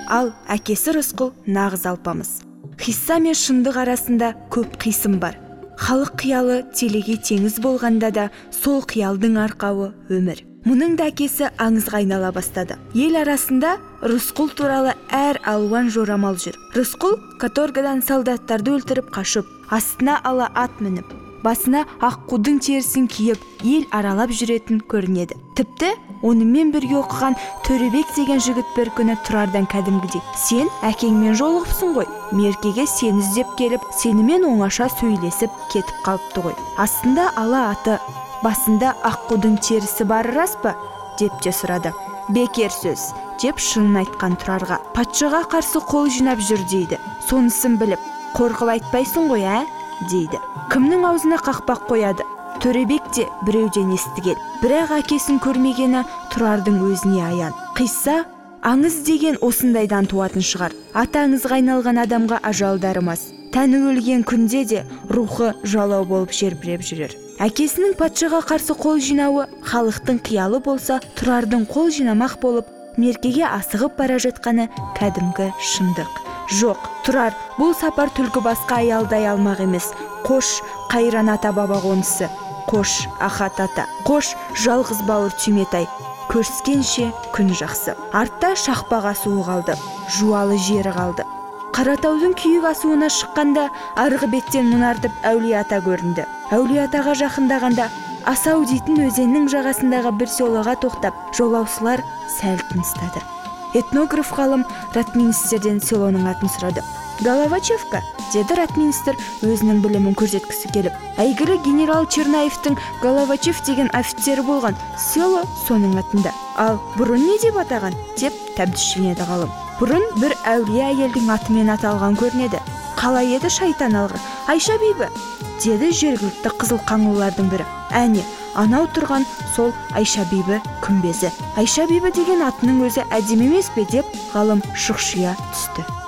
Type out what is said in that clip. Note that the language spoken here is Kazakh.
ал әкесі Рысқұл нағыз алпамыс. Хисса мен шындық арасында көп қисын бар. Халық қиялы телеге теңіз болғанда да сол қиялдың арқауы өмір. Мұның да әкесі аңызға айнала бастады. Ел арасында Рысқұл туралы әр алуан жорамал жүр. Рысқұл каторгадан солдаттарды өлтіріп қашып, астына ала ат мініп, басына аққудың терісін киіп, ел аралап жүретін көрінеді. Тіпті онымен бірге оқыған Төребек деген жігіт бір күні Тұрардан кәдімгідей: "Сен әкеңмен жолығыпсың ғой, меркеге сені іздеп келіп, сенімен оңаша сөйлесіп кетіп қалыпты ғой. Астында ала аты, басында аққудың терісі бары рас па?" деп те сұрады. "Бекер сөз" деп шынын айтқан Тұрарға: "Патшаға қарсы қол жинап жүр" дейді. "Сонысын біліп, қорқып айтпайсың ғой, дейді. Кімнің аузына қақпақ қояды?" Төребек те біреуден естіген, бірақ әкесін көрмегені Тұрардың өзіне аян. Қисса аңыз деген осындайдан туатын шығар. Аты аңызға айналған адамға ажал дарымас. Тәні өлген күнде де рухы жалау болып жербіреп жүрер. Әкесінің патшаға қарсы қол жинауы халықтың қиялы болса, Тұрардың қол жинамақ болып меркеге асығып бара жатқаны кәдімгі шындық. Жоқ, Тұрар, бұл сапар Түлкібасқа аялдай алмақ емес. Қош Қайран ата баба қонысы, қош Ахат ата, қош жалғыз бауыр Түйметай. Көріскенше күн жақсы. Артта Шақпақ асуы қалды, Жуалы жері қалды. Қаратаудың күйік асуына шыққанда арғы беттен мұнартып Әулие-ата көрінді. Әулие-атаға жақындағанда Асау дейтін өзеннің жағасындағы бір селоға тоқтап, жолаушылар сәл тыныстады. Этнограф ғалым ратминистерден селоның атын сұрады. "Головачевка", деді ратминистр өзінің білімін көрсеткісі келіп. "Әйгілі генерал Чернаевтың Головачев деген офицері болған, село соның атында. Ал бұрын не деп атаған?" деп тәптіштенеді ғалым. "Бұрын бір әулие әйелдің атымен аталған көрінеді. Қалай еді шайтан алғыр? Айша бибі", деді жергілікті қызыл қаңлылардың бірі. "Әне, анау тұрған сол Айша бибі күмбезі. Айша бибі деген атының өзі әдемі емес пе?" деп ғалым шұқшия түсті.